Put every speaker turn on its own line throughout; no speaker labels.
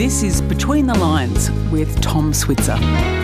This is Between the Lines with Tom Switzer.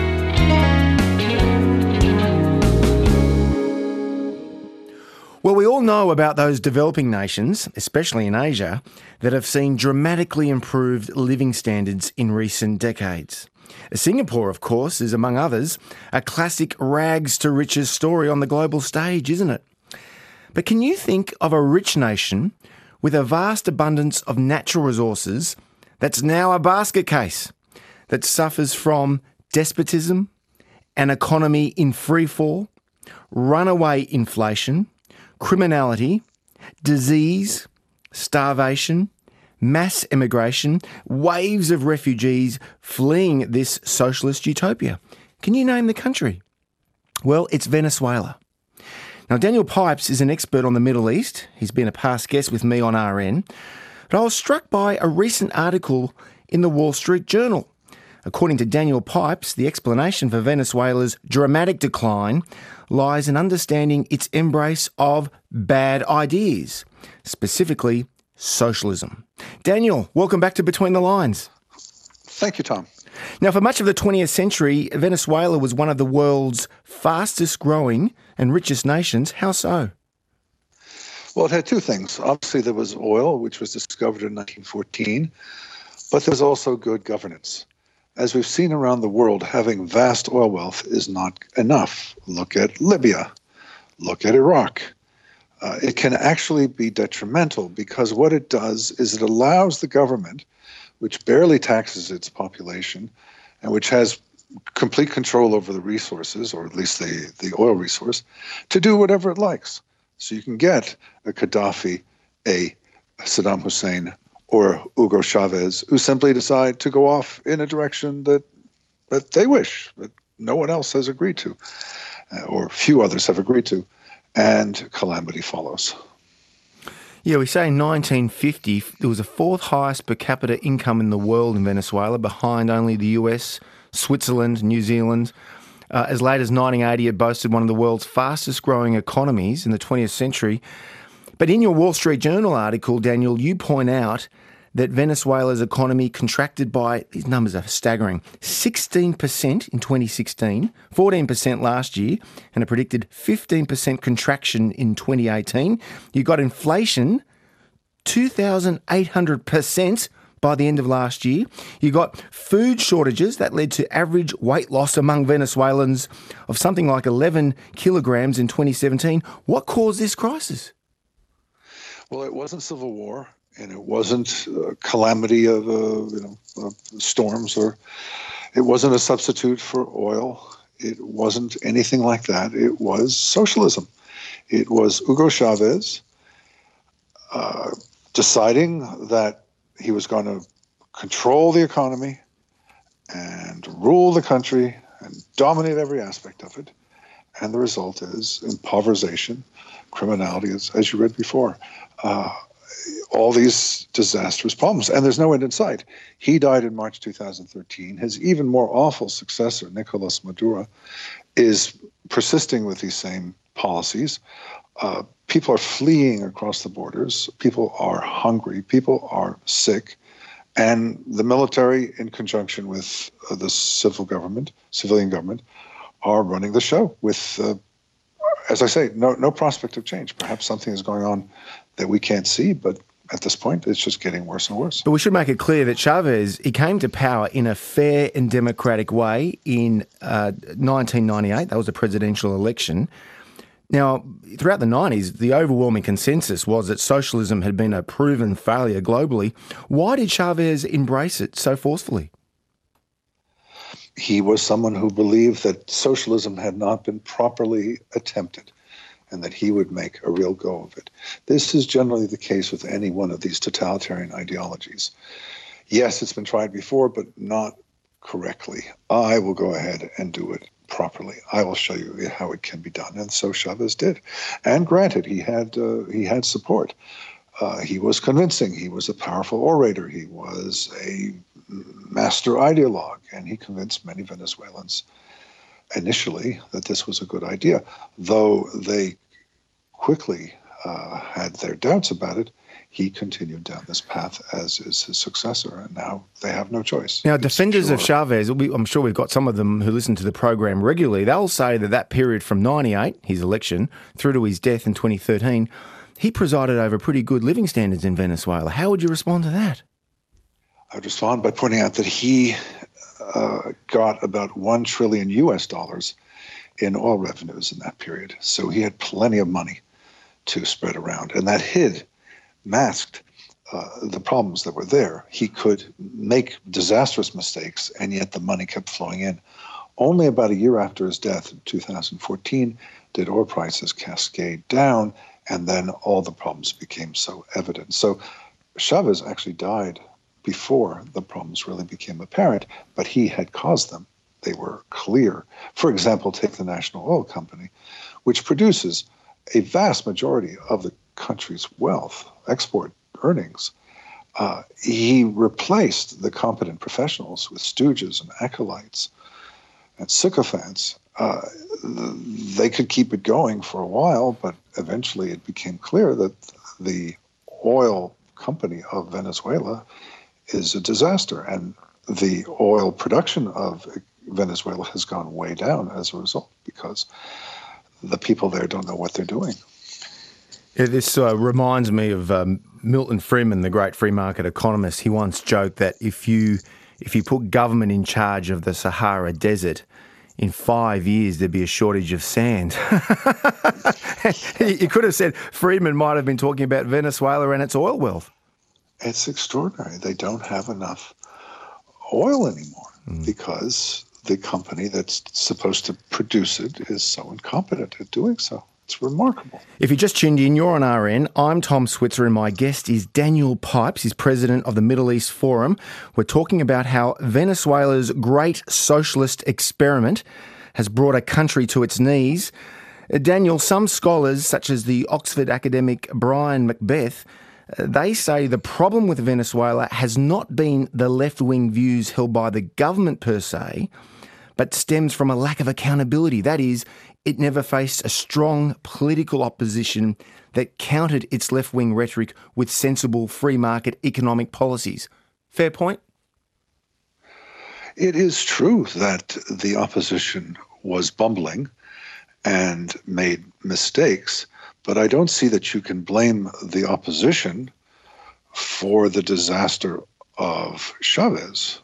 Well, we all know about those developing nations, especially in Asia, that have seen dramatically improved living standards in recent decades. Singapore, of course, is among others a classic rags to riches story on the global stage, isn't it? But can you think of a rich nation with a vast abundance of natural resources that's now a basket case, that suffers from despotism, an economy in freefall, runaway inflation, criminality, disease, starvation, mass immigration, waves of refugees fleeing this socialist utopia? Can you name the country? Well, it's Venezuela. Now, Daniel Pipes is an expert on the Middle East. He's been a past guest with me on RN. But I was struck by a recent article in the Wall Street Journal. According to Daniel Pipes, the explanation for Venezuela's dramatic decline lies in understanding its embrace of bad ideas, specifically socialism. Daniel, welcome back to Between the Lines.
Thank you, Tom.
Now, for much of the 20th century, Venezuela was one of the world's fastest growing and richest nations. How so?
Well, it had two things. Obviously, there was oil, which was discovered in 1914, but there's also good governance. As we've seen around the world, having vast oil wealth is not enough. Look at Libya. Look at Iraq. It can actually be detrimental because what it does is it allows the government, which barely taxes its population and which has complete control over the resources, or at least the oil resource, to do whatever it likes. So you can get a Gaddafi, a Saddam Hussein, or Hugo Chavez, who simply decide to go off in a direction that they wish, that no one else has agreed to, or few others have agreed to, and calamity follows.
Yeah, we say in 1950 there was the fourth highest per capita income in the world in Venezuela, behind only the US, Switzerland, New Zealand. As late as 1980, it boasted one of the world's fastest growing economies in the 20th century. But in your Wall Street Journal article, Daniel, you point out that Venezuela's economy contracted by, these numbers are staggering, 16% in 2016, 14% last year, and a predicted 15% contraction in 2018. You got inflation 2,800% by the end of last year. You got food shortages that led to average weight loss among Venezuelans of something like 11 kilograms in 2017. What caused this crisis?
Well, it wasn't civil war, and it wasn't a calamity of storms, or it wasn't a substitute for oil. It wasn't anything like that. It was socialism. It was Hugo Chavez deciding that he was going to control the economy and rule the country and dominate every aspect of it. And the result is impoverization, criminality, as you read before, all these disastrous problems. And there's no end in sight. He died in March 2013. His even more awful successor, Nicolas Maduro, is persisting with these same policies. People are fleeing across the borders. People are hungry. People are sick. And the military, in conjunction with the civilian government, are running the show with, as I say, no prospect of change. Perhaps something is going on that we can't see, but at this point, it's just getting worse and worse.
But we should make it clear that Chavez, he came to power in a fair and democratic way in 1998. That was a presidential election. Now, throughout the 90s, the overwhelming consensus was that socialism had been a proven failure globally. Why did Chavez embrace it so forcefully?
He was someone who believed that socialism had not been properly attempted and that he would make a real go of it. This is generally the case with any one of these totalitarian ideologies. Yes, it's been tried before, but not correctly. I will go ahead and do it properly. I will show you how it can be done. And so Chavez did. And granted, he had support. He was convincing. He was a powerful orator. He was a master ideologue. And he convinced many Venezuelans initially that this was a good idea. Though they quickly had their doubts about it, he continued down this path, as is his successor, and now they have no choice.
Now, defenders of Chavez, I'm sure we've got some of them who listen to the program regularly, they'll say that period from 98, his election, through to his death in 2013, he presided over pretty good living standards in Venezuela. How would you respond to that?
I would respond by pointing out that he got about $1 trillion in oil revenues in that period. So he had plenty of money to spread around, and that masked the problems that were there. He could make disastrous mistakes, and yet the money kept flowing in. Only about a year after his death in 2014 did oil prices cascade down, and then all the problems became so evident. So Chavez actually died before the problems really became apparent, but he had caused them. They were clear. For example, take the National Oil Company, which produces a vast majority of the country's wealth, export earnings. He replaced the competent professionals with stooges and acolytes and sycophants. They could keep it going for a while, but eventually it became clear that the oil company of Venezuela is a disaster, and the oil production of Venezuela has gone way down as a result because the people there don't know what they're doing.
Yeah, this reminds me of Milton Friedman, the great free market economist. He once joked that if you put government in charge of the Sahara Desert, in 5 years there'd be a shortage of sand. You could have said Friedman might have been talking about Venezuela and its oil wealth.
It's extraordinary. They don't have enough oil anymore because the company that's supposed to produce it is so incompetent at doing so. It's remarkable.
If you just tuned in, you're on RN. I'm Tom Switzer, and my guest is Daniel Pipes. He's president of the Middle East Forum. We're talking about how Venezuela's great socialist experiment has brought a country to its knees. Daniel, some scholars, such as the Oxford academic Brian Macbeth, they say the problem with Venezuela has not been the left-wing views held by the government per se, but stems from a lack of accountability. That is, it never faced a strong political opposition that countered its left-wing rhetoric with sensible free market economic policies. Fair point?
It is true that the opposition was bumbling and made mistakes, but I don't see that you can blame the opposition for the disaster of Chavez.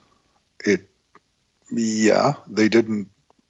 They didn't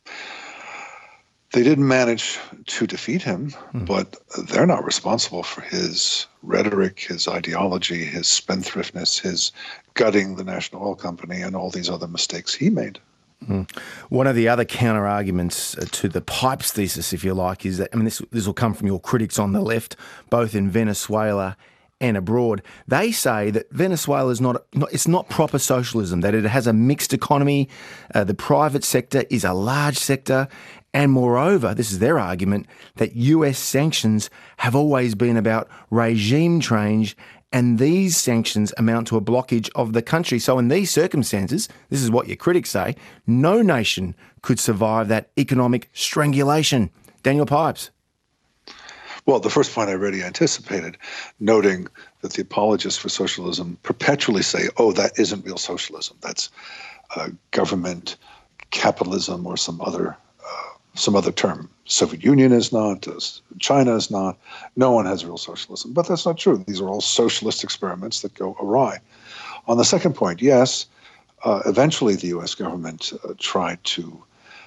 manage to defeat him, but they're not responsible for his rhetoric, his ideology, his spendthriftness, his gutting the National Oil Company, and all these other mistakes he made.
One of the other counter-arguments to the Pipes thesis, if you like, is that, this will come from your critics on the left, both in Venezuela and abroad. They say that Venezuela is not proper socialism, that it has a mixed economy, the private sector is a large sector, and moreover, this is their argument, that US sanctions have always been about regime change, and these sanctions amount to a blockage of the country. So in these circumstances, this is what your critics say, no nation could survive that economic strangulation. Daniel Pipes.
Well, the first point I already anticipated, noting that the apologists for socialism perpetually say, oh, that isn't real socialism. That's government capitalism or some other term. Soviet Union is not, China is not, no one has real socialism. But that's not true. These are all socialist experiments that go awry. On the second point, yes, eventually the U.S. government tried to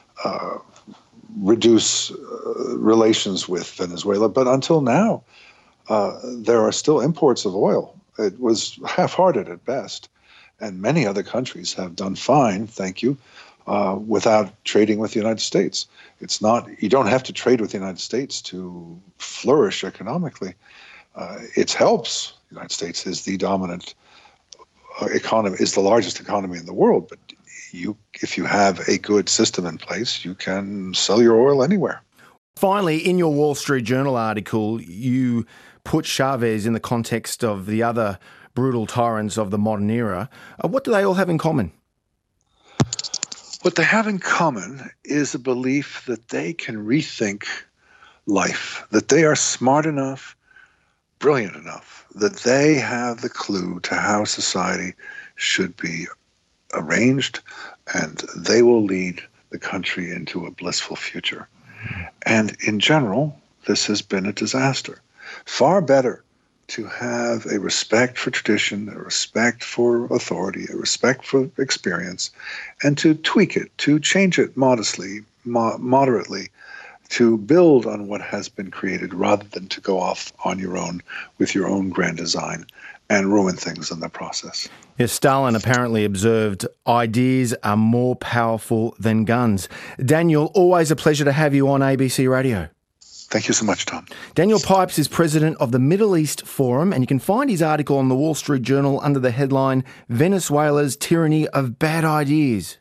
reduce relations with Venezuela, but until now, there are still imports of oil. It was half-hearted at best, and many other countries have done fine, thank you, without trading with the United States. It's not, you don't have to trade with the United States to flourish economically. It helps. The United States is the dominant economy, is the largest economy in the world, but if you have a good system in place, you can sell your oil anywhere.
Finally, in your Wall Street Journal article, you put Chavez in the context of the other brutal tyrants of the modern era. What do they all have in common?
What they have in common is a belief that they can rethink life, that they are smart enough brilliant enough that they have the clue to how society should be arranged, and they will lead the country into a blissful future. And in general, this has been a disaster. Far better to have a respect for tradition, a respect for authority, a respect for experience, and to tweak it, to change it modestly, moderately, to build on what has been created rather than to go off on your own with your own grand design and ruin things in the process.
Yes, Stalin apparently observed ideas are more powerful than guns. Daniel, always a pleasure to have you on ABC Radio.
Thank you so much, Tom.
Daniel Pipes is president of the Middle East Forum, and you can find his article on the Wall Street Journal under the headline, Venezuela's Tyranny of Bad Ideas.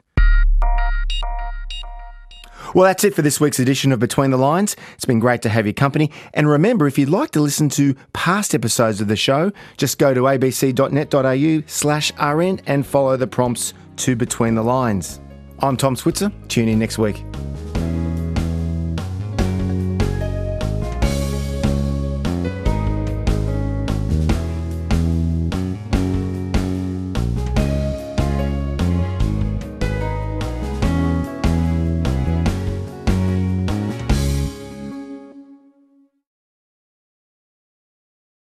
Well, that's it for this week's edition of Between the Lines. It's been great to have your company. And remember, if you'd like to listen to past episodes of the show, just go to abc.net.au/RN and follow the prompts to Between the Lines. I'm Tom Switzer. Tune in next week.